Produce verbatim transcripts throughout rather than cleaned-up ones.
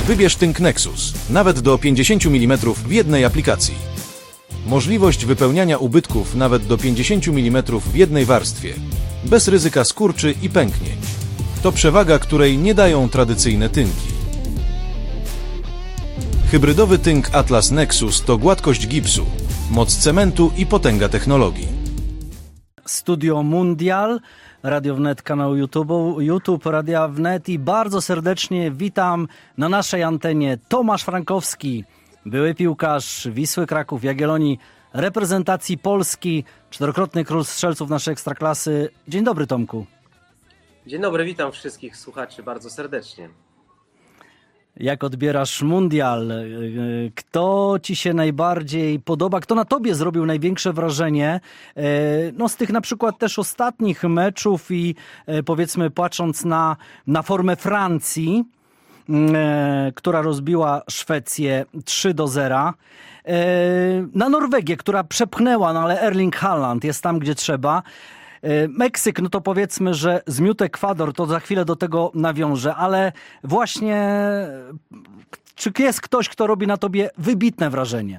Wybierz tynk Nexus, nawet do pięćdziesiąt milimetrów w jednej aplikacji. Możliwość wypełniania ubytków nawet do pięćdziesiąt milimetrów w jednej warstwie, bez ryzyka skurczy i pęknięć. To przewaga, której nie dają tradycyjne tynki. Hybrydowy tynk Atlas Nexus to gładkość gipsu, moc cementu i potęga technologii. Studio Mundial, Radio Wnet, kanał YouTube, YouTube Radia Wnet i bardzo serdecznie witam na naszej antenie Tomasz Frankowski, były piłkarz Wisły Kraków, Jagiellonii, reprezentacji Polski, czterokrotny król strzelców naszej Ekstraklasy. Dzień dobry, Tomku. Dzień dobry, witam wszystkich słuchaczy bardzo serdecznie. Jak odbierasz Mundial? Kto ci się najbardziej podoba? Kto na tobie zrobił największe wrażenie? No z tych na przykład też ostatnich meczów i powiedzmy patrząc na, na formę Francji, która rozbiła Szwecję trzy do zera. Na Norwegię, która przepchnęła, no ale Erling Haaland jest tam, gdzie trzeba. Meksyk, no to powiedzmy, że zmiótł Ekwador, to za chwilę do tego nawiążę, ale właśnie czy jest ktoś, kto robi na tobie wybitne wrażenie?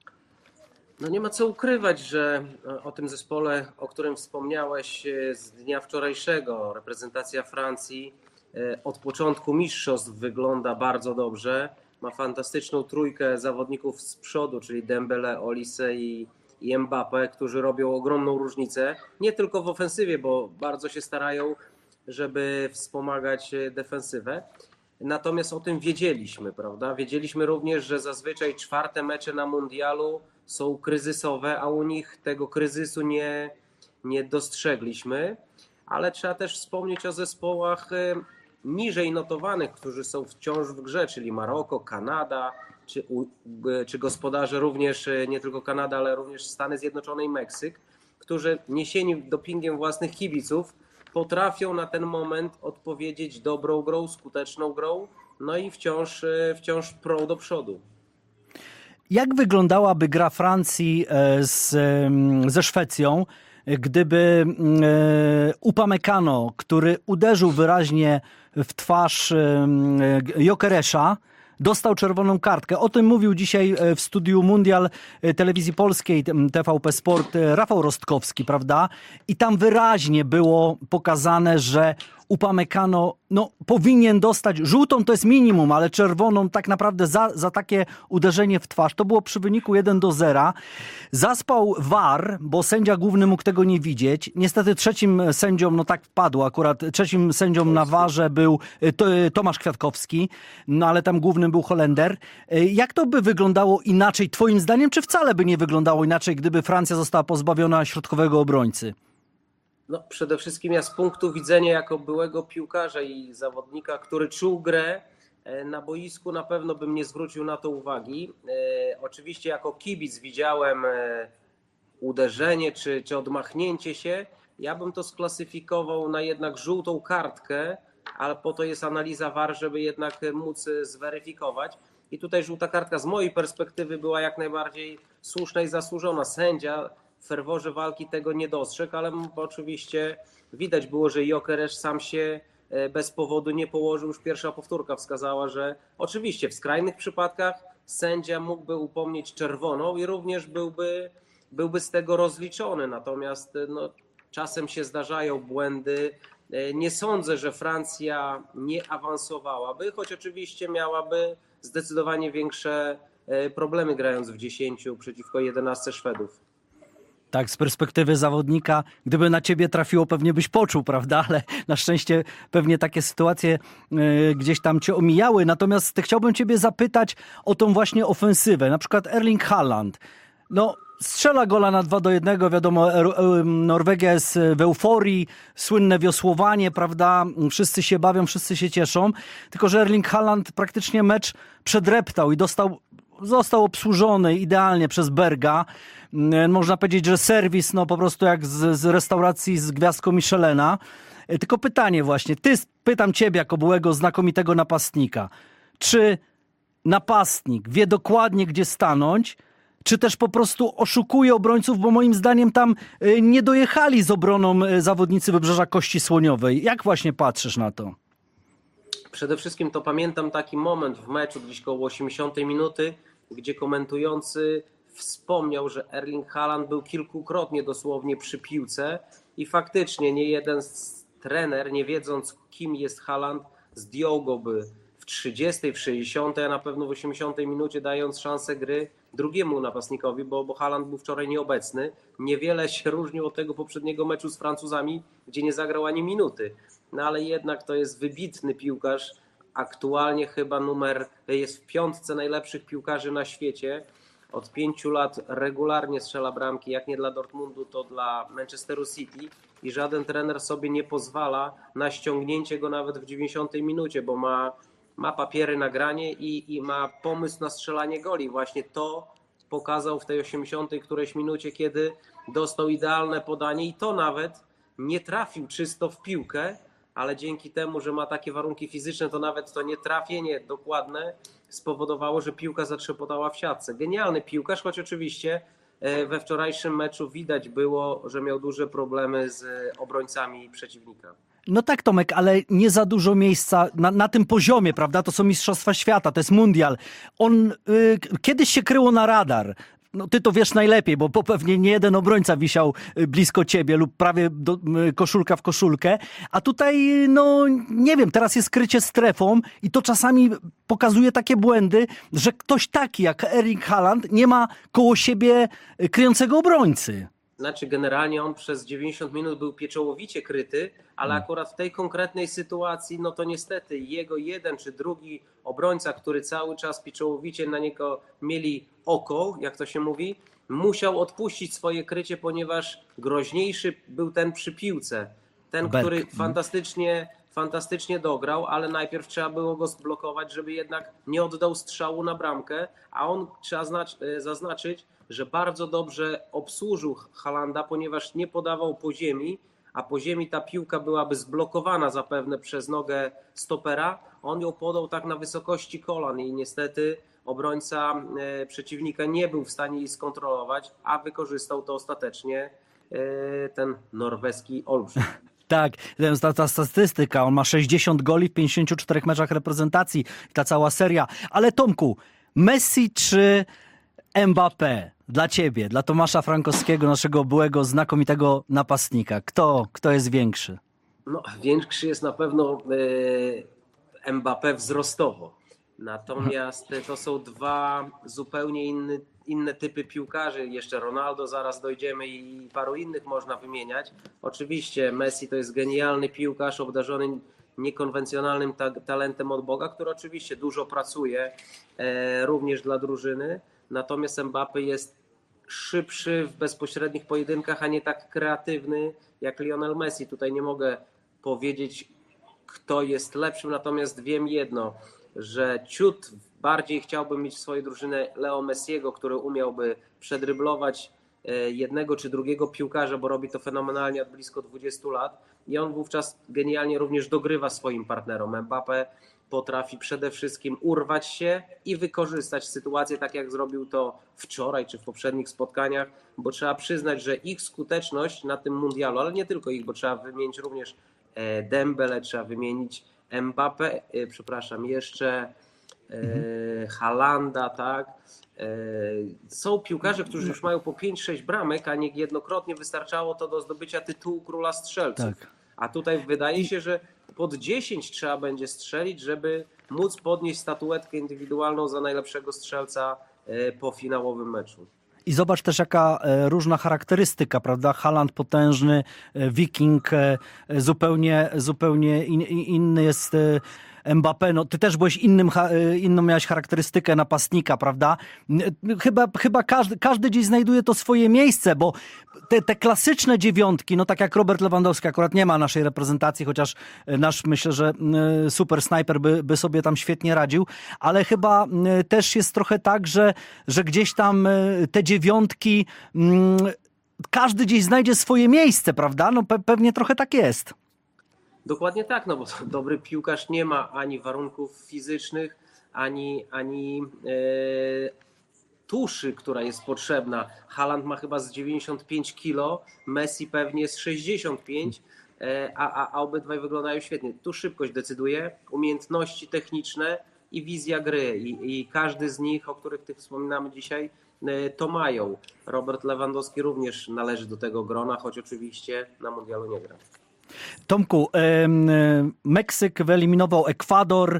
No nie ma co ukrywać, że o tym zespole, o którym wspomniałeś z dnia wczorajszego, reprezentacja Francji od początku mistrzostw wygląda bardzo dobrze. Ma fantastyczną trójkę zawodników z przodu, czyli Dembele, Olise i i Mbappé, którzy robią ogromną różnicę, nie tylko w ofensywie, bo bardzo się starają, żeby wspomagać defensywę. Natomiast o tym wiedzieliśmy, prawda? Wiedzieliśmy również, że zazwyczaj czwarte mecze na mundialu są kryzysowe, a u nich tego kryzysu nie, nie dostrzegliśmy. Ale trzeba też wspomnieć o zespołach niżej notowanych, którzy są wciąż w grze, czyli Maroko, Kanada, Czy, czy gospodarze również, nie tylko Kanada, ale również Stany Zjednoczone i Meksyk, którzy niesieni dopingiem własnych kibiców potrafią na ten moment odpowiedzieć dobrą grą, skuteczną grą, no i wciąż, wciąż prą do przodu. Jak wyglądałaby gra Francji z, ze Szwecją, gdyby Upamecano, który uderzył wyraźnie w twarz Gyökeresza, dostał czerwoną kartkę? O tym mówił dzisiaj w studiu Mundial Telewizji Polskiej, T V P Sport, Rafał Rostkowski, prawda? I tam wyraźnie było pokazane, że Upamecano no, powinien dostać żółtą, to jest minimum, ale czerwoną tak naprawdę za, za takie uderzenie w twarz. To było przy wyniku jeden do zera. Zaspał V A R, bo sędzia główny mógł tego nie widzieć. Niestety trzecim sędzią, no tak wpadło akurat, trzecim sędzią na V A R-ze był Tomasz Kwiatkowski, no ale tam głównym był Holender. Jak to by wyglądało inaczej twoim zdaniem, czy wcale by nie wyglądało inaczej, gdyby Francja została pozbawiona środkowego obrońcy? No, przede wszystkim ja z punktu widzenia jako byłego piłkarza i zawodnika, który czuł grę na boisku, na pewno bym nie zwrócił na to uwagi. E, oczywiście jako kibic widziałem uderzenie czy, czy odmachnięcie się. Ja bym to sklasyfikował na jednak żółtą kartkę, ale po to jest analiza V A R, żeby jednak móc zweryfikować. I tutaj żółta kartka z mojej perspektywy była jak najbardziej słuszna i zasłużona. Sędzia w ferworze walki tego nie dostrzegł, ale oczywiście widać było, że Gyökeres sam się bez powodu nie położył. Już pierwsza powtórka wskazała, że oczywiście w skrajnych przypadkach sędzia mógłby upomnieć czerwoną i również byłby, byłby z tego rozliczony. Natomiast no, czasem się zdarzają błędy. Nie sądzę, że Francja nie awansowałaby, choć oczywiście miałaby zdecydowanie większe problemy grając w dziesięciu przeciwko jedenastu Szwedów. Tak, z perspektywy zawodnika, gdyby na ciebie trafiło, pewnie byś poczuł, prawda? Ale na szczęście pewnie takie sytuacje y, gdzieś tam cię omijały. Natomiast chciałbym ciebie zapytać o tą właśnie ofensywę. Na przykład Erling Haaland. No, strzela gola na dwa do jednego, wiadomo, Norwegia jest w euforii, słynne wiosłowanie, prawda? Wszyscy się bawią, wszyscy się cieszą. Tylko że Erling Haaland praktycznie mecz przedreptał i dostał... Został obsłużony idealnie przez Berga. Można powiedzieć, że serwis no po prostu jak z, z restauracji z gwiazdką Michelena. Tylko pytanie właśnie, ty, pytam ciebie jako byłego znakomitego napastnika. Czy napastnik wie dokładnie, gdzie stanąć, czy też po prostu oszukuje obrońców, bo moim zdaniem tam nie dojechali z obroną zawodnicy Wybrzeża Kości Słoniowej. Jak właśnie patrzysz na to? Przede wszystkim to pamiętam taki moment w meczu gdzieś koło osiemdziesiątej minuty, gdzie komentujący wspomniał, że Erling Haaland był kilkukrotnie dosłownie przy piłce i faktycznie nie jeden trener, nie wiedząc kim jest Haaland, zdjął go by w trzydziestej, w sześćdziesiątej, a na pewno w osiemdziesiątej minucie, dając szansę gry drugiemu napastnikowi, bo, bo Haaland był wczoraj nieobecny. Niewiele się różnił od tego poprzedniego meczu z Francuzami, gdzie nie zagrał ani minuty. No ale jednak to jest wybitny piłkarz. Aktualnie chyba numer jest w piątce najlepszych piłkarzy na świecie. Od pięciu lat regularnie strzela bramki, jak nie dla Dortmundu, to dla Manchesteru City i żaden trener sobie nie pozwala na ściągnięcie go nawet w dziewięćdziesiątej minucie, bo ma, ma papiery na granie i, i ma pomysł na strzelanie goli. Właśnie to pokazał w tej osiemdziesiątej którejś minucie, kiedy dostał idealne podanie i to nawet nie trafił czysto w piłkę, ale dzięki temu, że ma takie warunki fizyczne, to nawet to nietrafienie dokładne spowodowało, że piłka zatrzepotała w siatce. Genialny piłkarz, choć oczywiście we wczorajszym meczu widać było, że miał duże problemy z obrońcami przeciwnika. No tak, Tomek, ale nie za dużo miejsca na, na tym poziomie, prawda? To są Mistrzostwa Świata, to jest mundial. On y, kiedyś się kryło na radar. No ty to wiesz najlepiej, bo pewnie nie jeden obrońca wisiał blisko ciebie lub prawie do, koszulka w koszulkę, a tutaj, no nie wiem, teraz jest krycie strefą i to czasami pokazuje takie błędy, że ktoś taki jak Erling Haaland nie ma koło siebie kryjącego obrońcy. Znaczy generalnie on przez dziewięćdziesiąt minut był pieczołowicie kryty, ale akurat w tej konkretnej sytuacji, no to niestety jego jeden czy drugi obrońca, który cały czas pieczołowicie na niego mieli oko, jak to się mówi, musiał odpuścić swoje krycie, ponieważ groźniejszy był ten przy piłce. Ten, Berg. który fantastycznie, fantastycznie dograł, ale najpierw trzeba było go zblokować, żeby jednak nie oddał strzału na bramkę, a on, trzeba zaznaczyć, że bardzo dobrze obsłużył Haalanda, ponieważ nie podawał po ziemi, a po ziemi ta piłka byłaby zblokowana zapewne przez nogę stopera. On ją podał tak na wysokości kolan i niestety obrońca przeciwnika nie był w stanie jej skontrolować, a wykorzystał to ostatecznie ten norweski olbrzym. Tak, ta, ta statystyka, on ma sześćdziesiąt goli w pięćdziesięciu czterech meczach reprezentacji, ta cała seria. Ale Tomku, Messi czy Mbappé dla ciebie, dla Tomasza Frankowskiego, naszego byłego znakomitego napastnika? Kto, kto jest większy? No, większy jest na pewno e, Mbappé wzrostowo. Natomiast to są dwa zupełnie inny, inne typy piłkarzy. Jeszcze Ronaldo, zaraz dojdziemy i paru innych można wymieniać. Oczywiście Messi to jest genialny piłkarz, obdarzony niekonwencjonalnym ta- talentem od Boga, który oczywiście dużo pracuje e, również dla drużyny. Natomiast Mbappé jest szybszy w bezpośrednich pojedynkach, a nie tak kreatywny jak Lionel Messi. Tutaj nie mogę powiedzieć, kto jest lepszym, natomiast wiem jedno, że ciut bardziej chciałbym mieć w swojej drużynie Leo Messiego, który umiałby przedryblować jednego czy drugiego piłkarza, bo robi to fenomenalnie od blisko dwudziestu lat i on wówczas genialnie również dogrywa swoim partnerom. Mbappé potrafi przede wszystkim urwać się i wykorzystać sytuację, tak jak zrobił to wczoraj czy w poprzednich spotkaniach, bo trzeba przyznać, że ich skuteczność na tym mundialu, ale nie tylko ich, bo trzeba wymienić również Dembele, trzeba wymienić Mbappé, przepraszam, jeszcze mhm. Haalanda, tak. Są piłkarze, którzy już mają po pięć sześć bramek, a niejednokrotnie wystarczało to do zdobycia tytułu króla strzelców. Tak. A tutaj wydaje się, że pod dziesięć trzeba będzie strzelić, żeby móc podnieść statuetkę indywidualną za najlepszego strzelca po finałowym meczu. I zobacz też jaka różna charakterystyka, prawda? Haaland potężny, Wiking zupełnie, zupełnie in, inny jest Mbappé. No, ty też byłeś innym, inną miałeś charakterystykę napastnika, prawda? Chyba, chyba każdy, każdy gdzieś znajduje to swoje miejsce, bo te, te klasyczne dziewiątki, no tak jak Robert Lewandowski akurat nie ma naszej reprezentacji, chociaż nasz, myślę, że super snajper by, by sobie tam świetnie radził, ale chyba też jest trochę tak, że, że gdzieś tam te dziewiątki, każdy gdzieś znajdzie swoje miejsce, prawda? No pe, pewnie trochę tak jest. Dokładnie tak, no bo dobry piłkarz nie ma ani warunków fizycznych, ani, ani e, tuszy, która jest potrzebna. Haaland ma chyba z dziewięćdziesiąt pięć kilo, Messi pewnie z sześćdziesiąt pięć. a, a, a obydwaj wyglądają świetnie. Tu szybkość decyduje, umiejętności techniczne i wizja gry i, i każdy z nich, o których tych wspominamy dzisiaj, to mają. Robert Lewandowski również należy do tego grona, choć oczywiście na mundialu nie gra. Tomku, e, Meksyk wyeliminował Ekwador,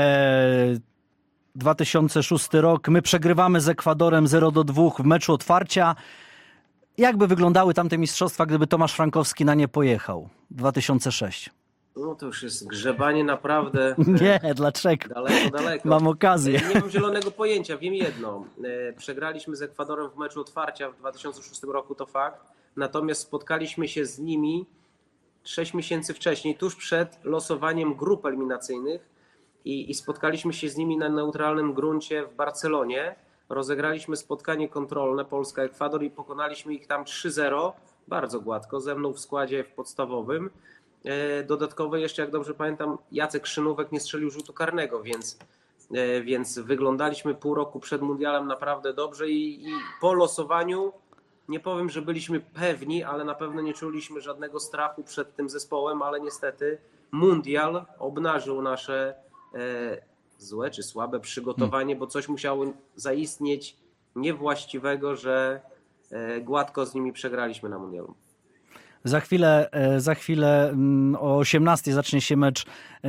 e, dwa tysiące szósty rok. My przegrywamy z Ekwadorem zero do dwóch w meczu otwarcia. Jak by wyglądały tamte mistrzostwa, gdyby Tomasz Frankowski na nie pojechał? dwa tysiące szósty. No to już jest grzebanie naprawdę. Nie, dlaczego? Daleko, daleko. Mam okazję. Nie mam zielonego pojęcia, wiem jedno. Przegraliśmy z Ekwadorem w meczu otwarcia w dwa tysiące szóstym roku, to fakt. Natomiast spotkaliśmy się z nimi sześć miesięcy wcześniej, tuż przed losowaniem grup eliminacyjnych i, i spotkaliśmy się z nimi na neutralnym gruncie w Barcelonie. Rozegraliśmy spotkanie kontrolne Polska-Ekwador i pokonaliśmy ich tam trzy zero, bardzo gładko, ze mną w składzie w podstawowym. Dodatkowo jeszcze, jak dobrze pamiętam, Jacek Szynówek nie strzelił rzutu karnego, więc, więc wyglądaliśmy pół roku przed mundialem naprawdę dobrze i, i po losowaniu nie powiem, że byliśmy pewni, ale na pewno nie czuliśmy żadnego strachu przed tym zespołem, ale niestety mundial obnażył nasze e, złe czy słabe przygotowanie, bo coś musiało zaistnieć niewłaściwego, że e, gładko z nimi przegraliśmy na mundialu. Za chwilę, za chwilę o osiemnastej zacznie się mecz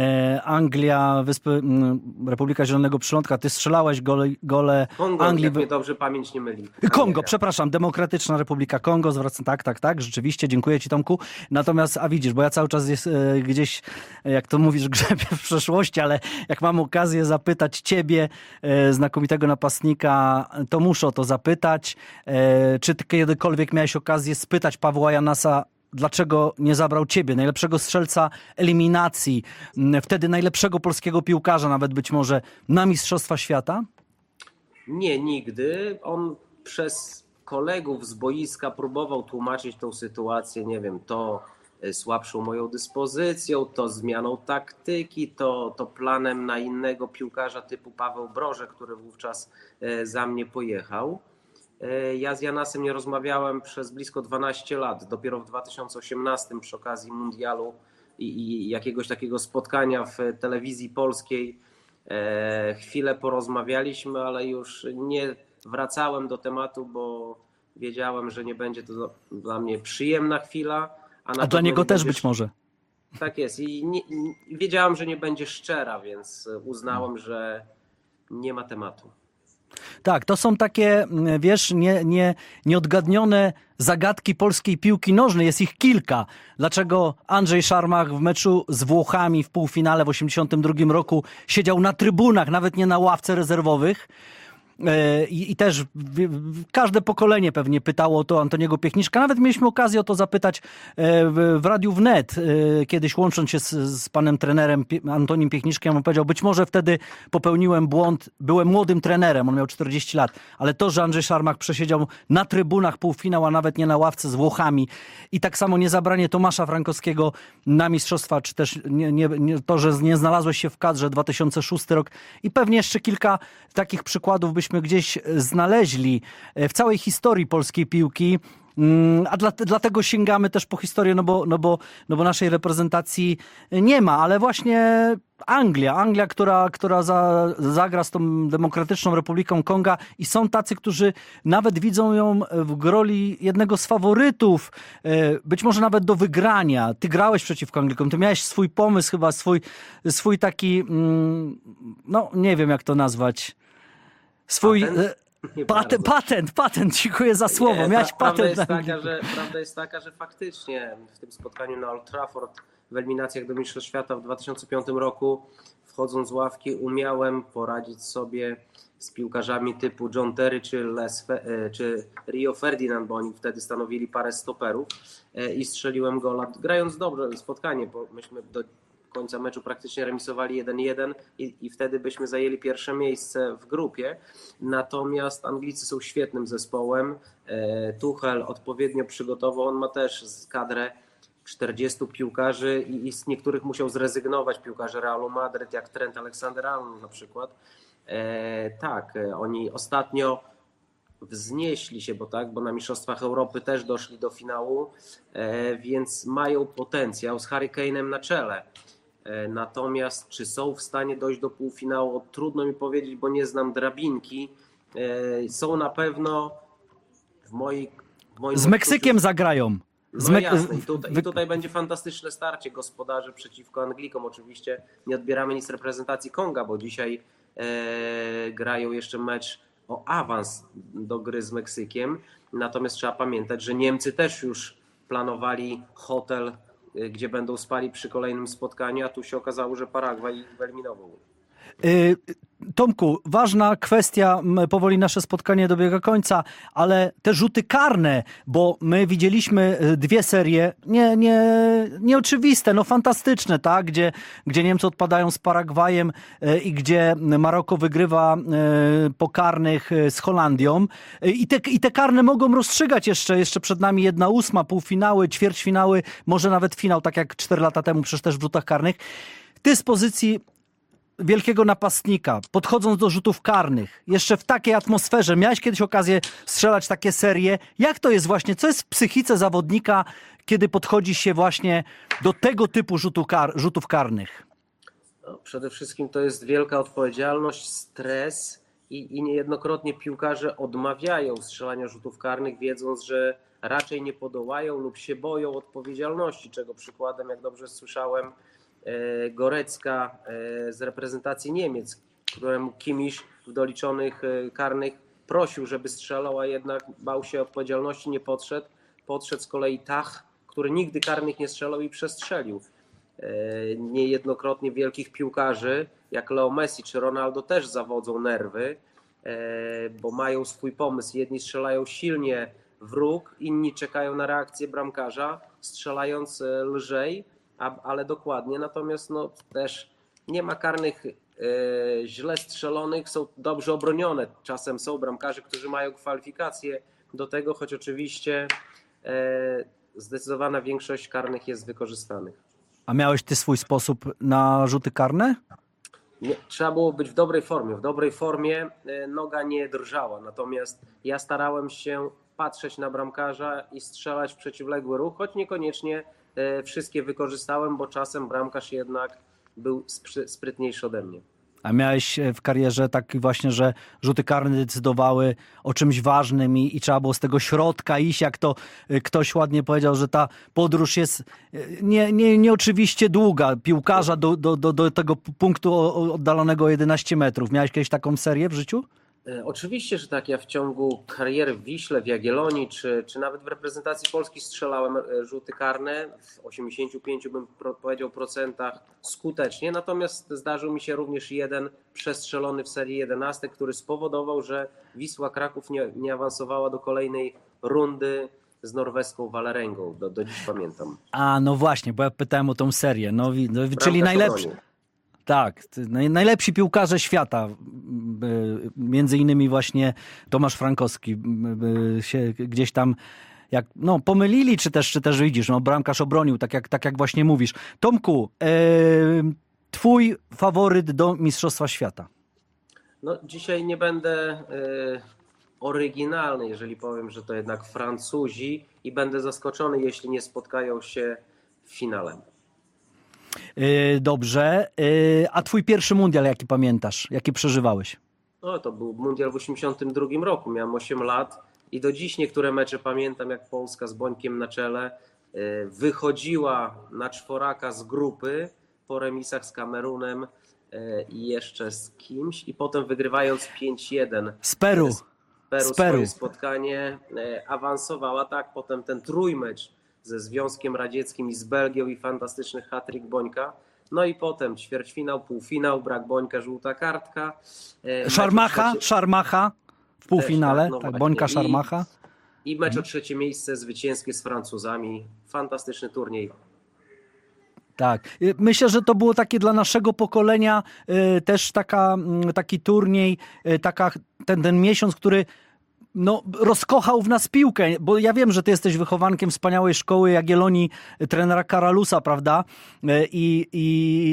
Anglia, Wyspy, Republika Zielonego Przylądka. Ty strzelałeś gole, gole Kongo, Anglii. jak mnie dobrze pamięć nie myli. Kongo, przepraszam, Demokratyczna Republika Kongo. Zwracam, tak, tak, tak, rzeczywiście, dziękuję ci, Tomku. Natomiast, a widzisz, bo ja cały czas jest, e, gdzieś, jak to mówisz, grzebię w przeszłości, ale jak mam okazję zapytać ciebie, e, znakomitego napastnika, to muszę o to zapytać. E, czy ty kiedykolwiek miałeś okazję spytać Pawła Janasa, dlaczego nie zabrał ciebie, najlepszego strzelca eliminacji, wtedy najlepszego polskiego piłkarza, nawet być może na Mistrzostwa Świata? Nie, nigdy. On przez kolegów z boiska próbował tłumaczyć tą sytuację, nie wiem, to słabszą moją dyspozycją, to zmianą taktyki, to, to planem na innego piłkarza typu Paweł Broże, który wówczas za mnie pojechał. Ja z Janasem nie rozmawiałem przez blisko dwanaście lat. Dopiero w dwa tysiące osiemnastym przy okazji mundialu i, i jakiegoś takiego spotkania w telewizji polskiej e, chwilę porozmawialiśmy, ale już nie wracałem do tematu, bo wiedziałem, że nie będzie to dla mnie przyjemna chwila. A, na a dla niego też będzie... być może. Tak jest i nie, wiedziałem, że nie będzie szczera, więc uznałem, że nie ma tematu. Tak, to są takie, wiesz, nie, nie, nieodgadnione zagadki polskiej piłki nożnej. Jest ich kilka. Dlaczego Andrzej Szarmach w meczu z Włochami w półfinale w osiemdziesiątym drugim roku siedział na trybunach, nawet nie na ławce rezerwowych? I, i też w, w, każde pokolenie pewnie pytało o to Antoniego Piechniczka. Nawet mieliśmy okazję o to zapytać w, w Radiu Wnet, kiedyś łącząc się z, z panem trenerem Antonim Piechniczkiem. On powiedział, być może wtedy popełniłem błąd, byłem młodym trenerem, on miał czterdzieści lat, ale to, że Andrzej Szarmach przesiedział na trybunach półfinał, a nawet nie na ławce z Włochami i tak samo niezabranie Tomasza Frankowskiego na mistrzostwa, czy też nie, nie, nie, to, że nie znalazłeś się w kadrze dwa tysiące szósty rok i pewnie jeszcze kilka takich przykładów byśmy gdzieś znaleźli w całej historii polskiej piłki, a dla, dlatego sięgamy też po historię, no bo, no, bo, no bo naszej reprezentacji nie ma, ale właśnie Anglia, Anglia, która, która za, zagra z tą Demokratyczną Republiką Konga i są tacy, którzy nawet widzą ją w roli jednego z faworytów, być może nawet do wygrania. Ty grałeś przeciwko Anglikom, ty miałeś swój pomysł chyba, swój, swój taki, no nie wiem jak to nazwać, swój patent, patent, patent, patent, dziękuję za słowo. Nie, Miałeś prawda patent. Jest taka, że, prawda jest taka, że faktycznie w tym spotkaniu na Old Trafford w eliminacjach do Mistrzostw Świata w dwa tysiące piątym roku, wchodząc z ławki, umiałem poradzić sobie z piłkarzami typu John Terry czy, Les Fe- czy Rio Ferdinand, bo oni wtedy stanowili parę stoperów i strzeliłem gola, grając dobrze spotkanie, bo myśmy do końca meczu praktycznie remisowali jeden jeden i, i wtedy byśmy zajęli pierwsze miejsce w grupie. Natomiast Anglicy są świetnym zespołem. Tuchel odpowiednio przygotował, on ma też kadrę czterdziestu piłkarzy i, i z niektórych musiał zrezygnować, piłkarzy Realu Madryt, jak Trent Alexander-Arnold na przykład. E, tak, oni ostatnio wznieśli się, bo tak, bo na Mistrzostwach Europy też doszli do finału, więc mają potencjał z Hurricane'em na czele. Natomiast czy są w stanie dojść do półfinału, trudno mi powiedzieć, bo nie znam drabinki. Są na pewno w mojej... W moim z Meksykiem odczuciu... zagrają. Z No Me... jasne, i tutaj, i tutaj będzie fantastyczne starcie gospodarzy przeciwko Anglikom. Oczywiście nie odbieramy nic reprezentacji Konga, bo dzisiaj e, grają jeszcze mecz o awans do gry z Meksykiem. Natomiast trzeba pamiętać, że Niemcy też już planowali hotel, gdzie będą spali przy kolejnym spotkaniu, a tu się okazało, że Paragwaj ich wyeliminował. Yy, Tomku, ważna kwestia, powoli nasze spotkanie dobiega końca, ale te rzuty karne, bo my widzieliśmy dwie serie, nie, nie, nieoczywiste, no fantastyczne, tak, gdzie, gdzie Niemcy odpadają z Paragwajem yy, i gdzie Maroko wygrywa yy, po karnych yy, z Holandią yy, i, te, i te karne mogą rozstrzygać jeszcze, jeszcze przed nami jedna ósma, półfinały, ćwierćfinały, może nawet finał, tak jak cztery lata temu przecież też w rzutach karnych. Ty z pozycji wielkiego napastnika, podchodząc do rzutów karnych, jeszcze w takiej atmosferze, miałeś kiedyś okazję strzelać takie serie. Jak to jest właśnie, co jest w psychice zawodnika, kiedy podchodzi się właśnie do tego typu rzutu kar, rzutów karnych? No, przede wszystkim to jest wielka odpowiedzialność, stres i, i niejednokrotnie piłkarze odmawiają strzelania rzutów karnych, wiedząc, że raczej nie podołają lub się boją odpowiedzialności, czego przykładem, jak dobrze słyszałem, Gorecka z reprezentacji Niemiec, któremu Kimmich w doliczonych karnych prosił, żeby strzelał, a jednak bał się odpowiedzialności, nie podszedł. Podszedł z kolei Tach, który nigdy karnych nie strzelał i przestrzelił. Niejednokrotnie wielkich piłkarzy, jak Leo Messi czy Ronaldo, też zawodzą nerwy, bo mają swój pomysł. Jedni strzelają silnie w róg, inni czekają na reakcję bramkarza, strzelając lżej, ale dokładnie, natomiast no, też nie ma karnych e, źle strzelonych, są dobrze obronione. Czasem są bramkarze, którzy mają kwalifikacje do tego, choć oczywiście e, zdecydowana większość karnych jest wykorzystanych. A miałeś ty swój sposób na rzuty karne? Nie, trzeba było być w dobrej formie. W dobrej formie e, noga nie drżała, natomiast ja starałem się patrzeć na bramkarza i strzelać w przeciwległy ruch, choć niekoniecznie wszystkie wykorzystałem, bo czasem bramkarz jednak był sprytniejszy ode mnie. A miałeś w karierze taki właśnie, że rzuty karne decydowały o czymś ważnym i, i trzeba było z tego środka iść, jak to ktoś ładnie powiedział, że ta podróż jest nie, nie, nieoczywiście długa, piłkarza do, do, do, do tego punktu oddalonego o jedenaście metrów. Miałeś kiedyś taką serię w życiu? Oczywiście, że tak. Ja w ciągu kariery w Wiśle, w Jagiellonii, czy, czy nawet w reprezentacji Polski strzelałem rzuty karne w osiemdziesięciu pięciu, bym powiedział, procentach skutecznie. Natomiast zdarzył mi się również jeden przestrzelony w serii jedenaście, który spowodował, że Wisła Kraków nie, nie awansowała do kolejnej rundy z norweską Vålerenga. Do, do dziś pamiętam. A, no właśnie, bo ja pytałem o tą serię. No, no, czyli najlepszy... Tak, najlepsi piłkarze świata, między innymi właśnie Tomasz Frankowski się gdzieś tam jak, no, pomylili, czy też, czy też widzisz, no, bramkarz obronił, tak jak, tak jak właśnie mówisz. Tomku, e, twój faworyt do Mistrzostwa Świata? No, dzisiaj nie będę e, oryginalny, jeżeli powiem, że to jednak Francuzi i będę zaskoczony, jeśli nie spotkają się w finale. Dobrze. A twój pierwszy mundial, jaki pamiętasz? Jaki przeżywałeś? No, to był mundial w osiemdziesiątym drugim roku. Miałem osiem lat i do dziś niektóre mecze pamiętam, jak Polska z Bońkiem na czele wychodziła na czworaka z grupy po remisach z Kamerunem i jeszcze z kimś i potem wygrywając pięć jeden z Peru, z Peru, z Peru. swoje spotkanie awansowała. Tak, potem ten trójmecz ze Związkiem Radzieckim i z Belgią i fantastyczny hat-trick Bońka. No i potem ćwierćfinał, półfinał, brak Bońka, żółta kartka. Szarmacha, trzecie... Szarmacha w półfinale, też, tak, no tak, Bońka, Szarmacha. I, i mecz o trzecie miejsce zwycięskie z Francuzami. Fantastyczny turniej. Tak. Myślę, że to było takie dla naszego pokolenia y, też taka, y, taki turniej, y, taka, ten, ten miesiąc, który no, rozkochał w nas piłkę, bo ja wiem, że ty jesteś wychowankiem wspaniałej szkoły Jagiellonii, trenera Karalusa, prawda? I, i,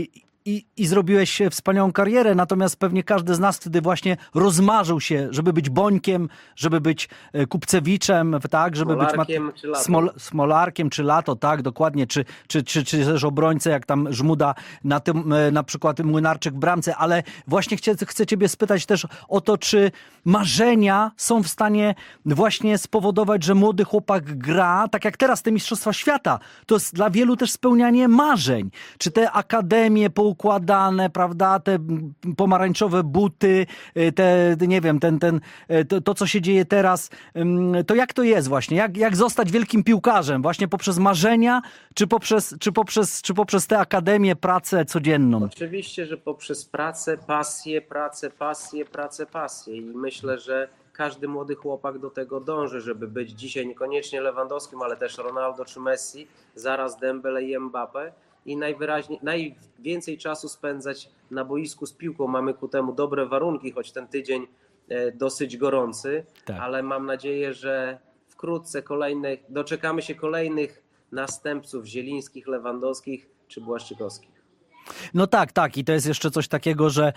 i, i zrobiłeś wspaniałą karierę, natomiast pewnie każdy z nas wtedy właśnie rozmarzył się, żeby być Bońkiem, żeby być Kupcewiczem, tak, żeby Smolarkiem być czy Lato. Smol, Smolarkiem czy Lato, tak, dokładnie, czy, czy, czy, czy też obrońcę, jak tam Żmuda, na tym, na przykład Młynarczyk w bramce, ale właśnie chcę, chcę ciebie spytać też o to, czy marzenia są w stanie właśnie spowodować, że młody chłopak gra, tak jak teraz te Mistrzostwa Świata, to jest dla wielu też spełnianie marzeń. Czy te akademie poukładane, prawda, te pomarańczowe buty, te, nie wiem, ten, ten, to, to co się dzieje teraz, to jak to jest właśnie? Jak, jak zostać wielkim piłkarzem? Właśnie poprzez marzenia, czy poprzez, czy poprzez, czy poprzez tę akademię, pracę codzienną? Oczywiście, że poprzez pracę, pasję, pracę, pasję, pracę, pasję i myślę, że każdy młody chłopak do tego dąży, żeby być dzisiaj niekoniecznie Lewandowskim, ale też Ronaldo czy Messi, zaraz Dembele i Mbappé i najwyraźniej, najwięcej czasu spędzać na boisku z piłką. Mamy ku temu dobre warunki, choć ten tydzień dosyć gorący, tak. Ale mam nadzieję, że wkrótce kolejnych, doczekamy się kolejnych następców Zielińskich, Lewandowskich czy Błaszczykowskich. No tak, tak. I to jest jeszcze coś takiego, że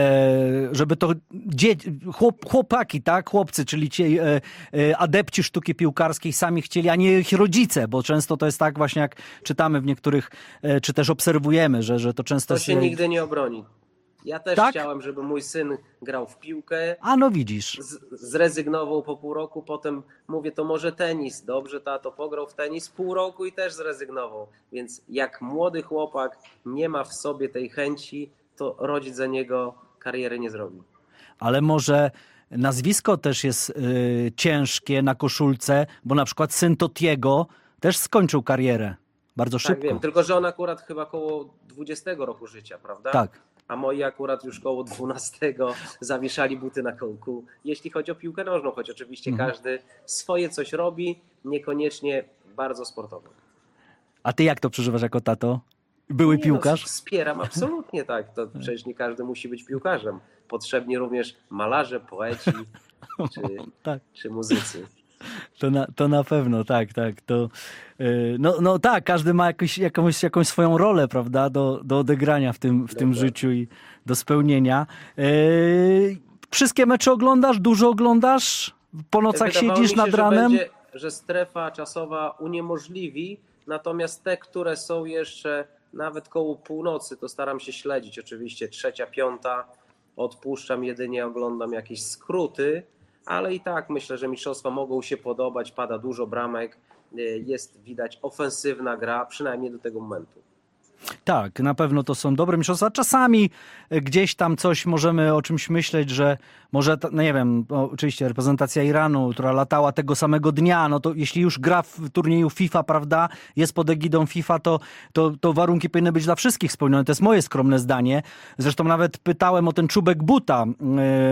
e, żeby to dzie- chłop, chłopaki, tak, chłopcy, czyli ci e, e, adepci sztuki piłkarskiej sami chcieli, a nie ich rodzice, bo często to jest tak właśnie, jak czytamy w niektórych, e, czy też obserwujemy, że, że to często... To się jest... nigdy nie obroni. Ja też tak? chciałem, żeby mój syn grał w piłkę. A no widzisz. Z, zrezygnował po pół roku, potem mówię, to może tenis. Dobrze, tato, pograł w tenis pół roku i też zrezygnował. Więc jak młody chłopak nie ma w sobie tej chęci, to rodzic za niego kariery nie zrobi. Ale może nazwisko też jest yy, ciężkie na koszulce, bo na przykład syn Totiego też skończył karierę bardzo szybko. Tak, wiem, tylko że on akurat chyba koło dwudziestego roku życia, prawda? Tak. A moi akurat już koło dwunastego zawieszali buty na kołku. Jeśli chodzi o piłkę nożną, choć oczywiście mhm. każdy swoje coś robi, niekoniecznie bardzo sportowo. A ty jak to przeżywasz jako tato? Były nie, piłkarz? No, wspieram, absolutnie tak. To przecież nie każdy musi być piłkarzem. Potrzebni również malarze, poeci czy, tak. czy muzycy. To na, to na pewno, tak, tak. To, yy, no, no tak, każdy ma jakoś, jakąś, jakąś swoją rolę, prawda, do, do odegrania w tym, w tym życiu i do spełnienia. Yy, wszystkie mecze oglądasz? Dużo oglądasz? Po nocach Wydawało siedzisz mi się, nad ranem? Że, będzie, że strefa czasowa uniemożliwi, natomiast te, które są jeszcze nawet koło północy, to staram się śledzić. Oczywiście trzecia, piąta, odpuszczam, jedynie oglądam jakieś skróty. Ale i tak myślę, że mistrzostwa mogą się podobać, pada dużo bramek, jest widać ofensywna gra, przynajmniej do tego momentu. Tak, na pewno to są dobre mistrzostwa. Czasami gdzieś tam coś możemy o czymś myśleć, że może, no nie wiem, oczywiście reprezentacja Iranu, która latała tego samego dnia, no to jeśli już gra w turnieju FIFA, prawda, jest pod egidą FIFA, to, to, to warunki powinny być dla wszystkich spełnione. To jest moje skromne zdanie. Zresztą nawet pytałem o ten czubek buta yy,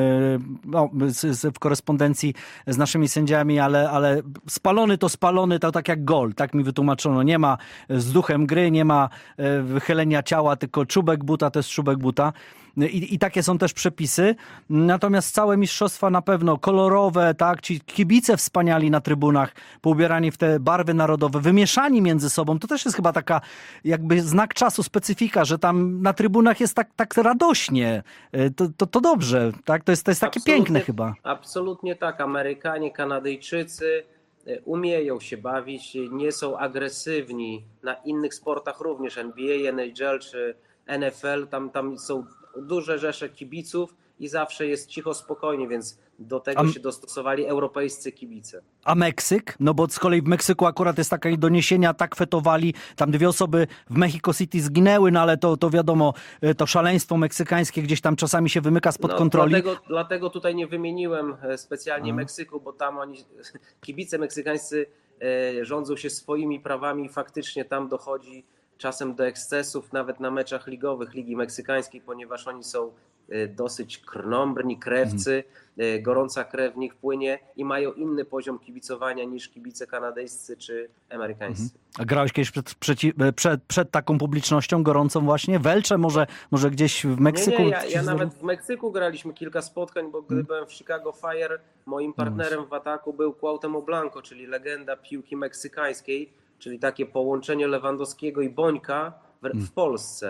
no, z, z, w korespondencji z naszymi sędziami, ale, ale spalony to spalony, to tak jak gol, tak mi wytłumaczono. Nie ma z duchem gry, nie ma yy, wychylenia ciała, tylko czubek buta to jest czubek buta. I, I takie są też przepisy. Natomiast całe mistrzostwa na pewno kolorowe, tak, ci kibice wspaniali na trybunach, poubierani w te barwy narodowe, wymieszani między sobą, to też jest chyba taka jakby znak czasu, specyfika, że tam na trybunach jest tak, tak radośnie. To, to, to dobrze, tak? To jest, to jest takie absolutnie, piękne chyba. Absolutnie tak. Amerykanie, Kanadyjczycy umieją się bawić, nie są agresywni. Na innych sportach również, N B A, N H L czy N F L, tam, tam są duże rzesze kibiców i zawsze jest cicho, spokojnie, więc do tego a, się dostosowali europejscy kibice. A Meksyk? No bo z kolei w Meksyku akurat jest takie doniesienia, tak fetowali, tam dwie osoby w Mexico City zginęły, no ale to, to wiadomo, to szaleństwo meksykańskie gdzieś tam czasami się wymyka spod no, kontroli. Dlatego, dlatego tutaj nie wymieniłem specjalnie a. Meksyku, bo tam oni, kibice meksykańscy rządzą się swoimi prawami i faktycznie tam dochodzi czasem do ekscesów, nawet na meczach ligowych Ligi Meksykańskiej, ponieważ oni są dosyć krnąbrni, krewcy, mhm. gorąca krew w nich płynie i mają inny poziom kibicowania niż kibice kanadyjscy czy amerykańscy. Mhm. A grałeś kiedyś przed, przeci, przed, przed taką publicznością gorącą właśnie? Welcze może, może gdzieś w Meksyku? Nie, nie, ja, ja nawet w Meksyku graliśmy kilka spotkań, bo gdy hmm. byłem w Chicago Fire, moim partnerem w ataku był Cuauhtémoc Blanco, czyli legenda piłki meksykańskiej, czyli takie połączenie Lewandowskiego i Bońka w, w Polsce.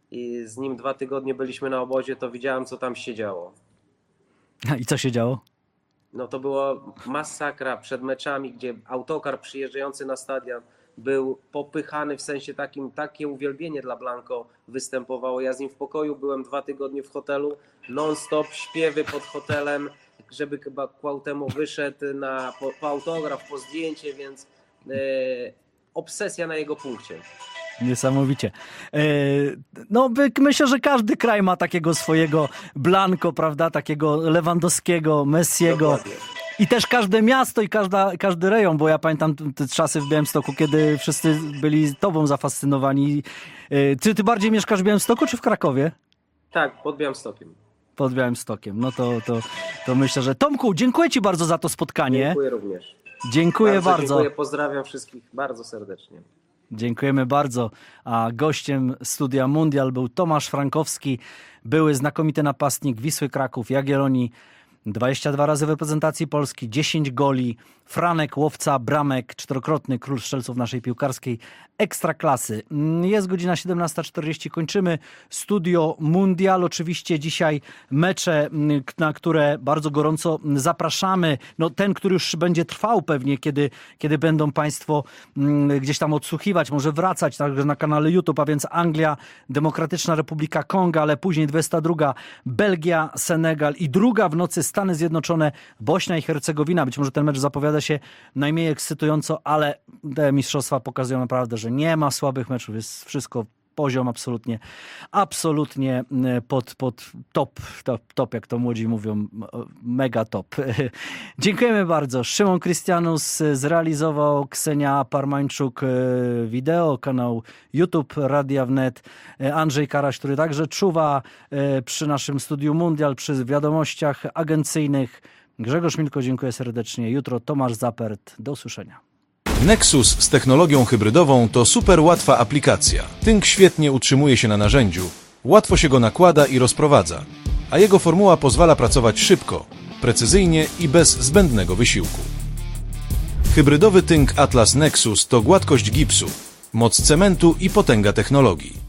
i z nim dwa tygodnie byliśmy na obozie, to widziałem, co tam się działo. I co się działo? No to była masakra przed meczami, gdzie autokar przyjeżdżający na stadion był popychany, w sensie takim, takie uwielbienie dla Blanco występowało. Ja z nim w pokoju byłem dwa tygodnie w hotelu, non-stop śpiewy pod hotelem, żeby chyba Cuauhtémoc wyszedł na, po, po autograf, po zdjęcie, więc e, obsesja na jego punkcie. Niesamowicie. No myślę, że każdy kraj ma takiego swojego Blanco, prawda, takiego Lewandowskiego, Messiego. Dokładnie. I też każde miasto i każda, każdy rejon, bo ja pamiętam te czasy w Białymstoku, kiedy wszyscy byli tobą zafascynowani. Czy ty bardziej mieszkasz w Białymstoku czy w Krakowie? Tak, pod Białymstokiem. Pod Białymstokiem. No to, to, to myślę, że... Tomku, dziękuję ci bardzo za to spotkanie. Dziękuję również. Dziękuję bardzo. bardzo. Dziękuję, pozdrawiam wszystkich bardzo serdecznie. Dziękujemy bardzo. A gościem Studia Mundial był Tomasz Frankowski, były znakomity napastnik Wisły Kraków, Jagiellonii, dwadzieścia dwa razy w reprezentacji Polski, dziesięć goli, Franek, łowca bramek, czterokrotny król strzelców naszej piłkarskiej ekstraklasy. Jest godzina siedemnasta czterdzieści, kończymy Studio Mundial. Oczywiście dzisiaj mecze, na które bardzo gorąco zapraszamy. No ten, który już będzie trwał pewnie, kiedy, kiedy będą Państwo gdzieś tam odsłuchiwać, może wracać także na kanale YouTube, a więc Anglia, Demokratyczna Republika Konga, ale później dwudziesta druga Belgia, Senegal i druga w nocy Stany Zjednoczone, Bośnia i Hercegowina. Być może ten mecz zapowiada się najmniej ekscytująco, ale te mistrzostwa pokazują naprawdę, że nie ma słabych meczów, jest wszystko poziom absolutnie, absolutnie pod, pod top, top, top, jak to młodzi mówią, mega top. Dziękujemy bardzo. Szymon Krystianus zrealizował, Ksenia Parmańczuk wideo, kanał YouTube Radia Wnet, Andrzej Karaś, który także czuwa przy naszym Studiu Mundial, przy wiadomościach agencyjnych. Grzegorz Milko, dziękuję serdecznie. Jutro Tomasz Zapert. Do usłyszenia. Nexus z technologią hybrydową to super łatwa aplikacja. Tynk świetnie utrzymuje się na narzędziu, łatwo się go nakłada i rozprowadza, a jego formuła pozwala pracować szybko, precyzyjnie i bez zbędnego wysiłku. Hybrydowy tynk Atlas Nexus to gładkość gipsu, moc cementu i potęga technologii.